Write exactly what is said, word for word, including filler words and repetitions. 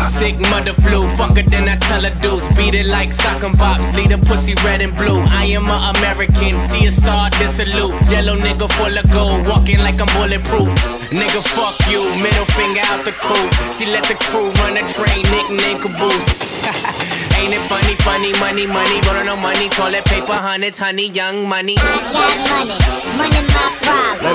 Sick mother flu, fuck it then I tell her deuce. Beat it like sock and bops, lead a pussy red and blue. I am a American, see a star, this salute. Yellow nigga full of gold, walking like I'm bulletproof. Nigga fuck you, middle finger out the cool. She let the crew run a train, nickname caboose. Ain't it funny, funny, money, money, rolling on money, toilet paper, hundreds, honey, young money. I got money, money my problem.